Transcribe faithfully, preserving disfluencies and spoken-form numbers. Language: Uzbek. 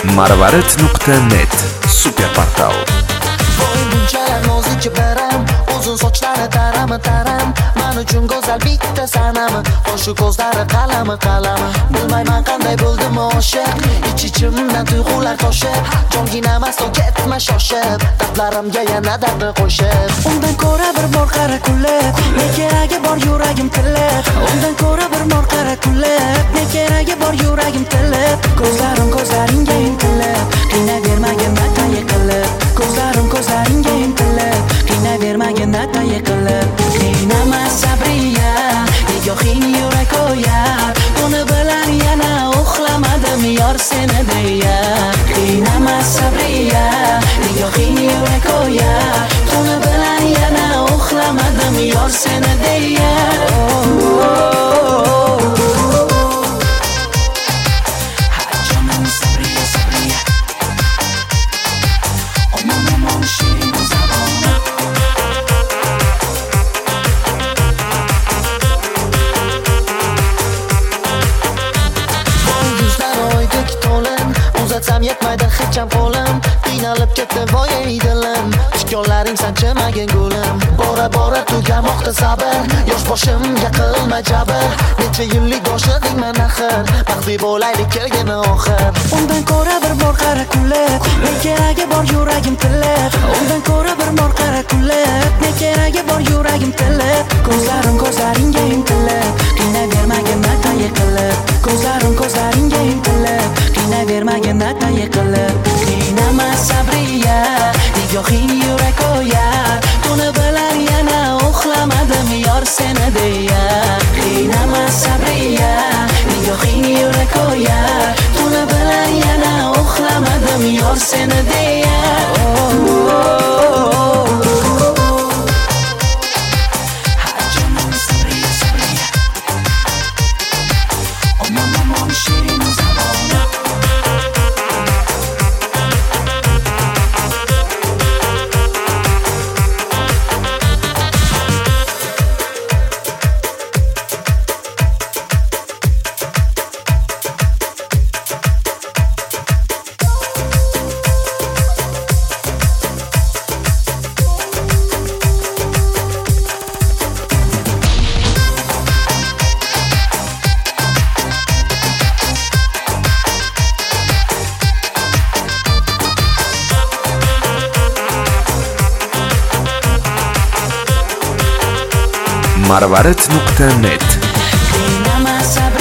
marvarid nuqta net super portal. Voy bunchalar nozik baram, uzun sochlari tarami taram, men uchun go'zal bitta sanami, qo'shu ko'zlari qalami qalami. Bilmayman qanday bo'ldim oshiq, ich-ichimdan tuyg'ular toshib, jonginam aslo ketma shoshib, dablarimga yana dardni qo'shib. Undan ko'ra bir bor qara kulib, ne keragi bor yuragim tilib. Undan ko'ra bir bor qara kulib, ne keragi bor yuragim tilib. Ko'zlarim ko'zlaringga intilib, qiynavermagin nata yiqilib. Ko'zlarim ko'zlaringga intilib, qiynavermagin nata yiqilib. Qiynama sabriya, nigohing yurak o'yar. Uni bilan yana uxlamadim yor seni deya. Qiynama sabriya, nigohing yurak o'yar. Uni bilan yana uxlamadim yor seni deya. Uzatsam yetmaydi hecham qo'lim, qiynalib ketdi voy ey dilim. Tikonlaring sanchimagin gulim, bora bora tugamoqda sabr. Yosh boshimga qilma jabr, necha yillik do'stligingman axir, baxtli bo'laylik kelgani oxir. Undan ko'ra bir bor qara kulib, ne keragi bor yuragim tilib. Undan ko'ra bir bor qara kulib, ne keragi bor yuragim tilib. Ko'zlarim ko'zlaringga intilib, qiynavermagin nata yiqilib. Ko'zlarim ko'zlaringga intilib, qiynavermagin nata yiqilib. Qiynama sabriya, nigohing yurak o'yar. Uni bilan yana uxlamadim yor seni deya. Qiynama sabriya, nigohing yurak o'yar. Uni bilan yana uxlamadim yor seni deya. marvarid nuqta net. Qiynama